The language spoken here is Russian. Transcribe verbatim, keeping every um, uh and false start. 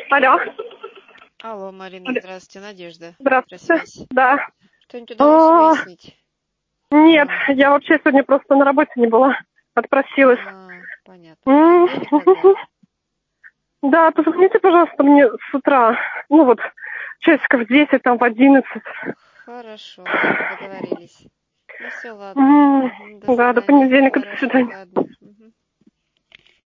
Алло. Алло, Марина, Алло. здравствуйте, Надежда. Здравствуйте. Связь. Да. Что-нибудь удалось А, выяснить? Нет, А, я вообще сегодня просто на работе не была. Отпросилась. а, понятно. М. Понедельник тогда? Да, позвоните, пожалуйста, мне с утра. Ну вот, часиков в десять, там в одиннадцать. Хорошо, ладно, договорились. Ну все, ладно. М. Мгм, до Да, до свидания. понедельника, до Хорошо, свидания. ладно.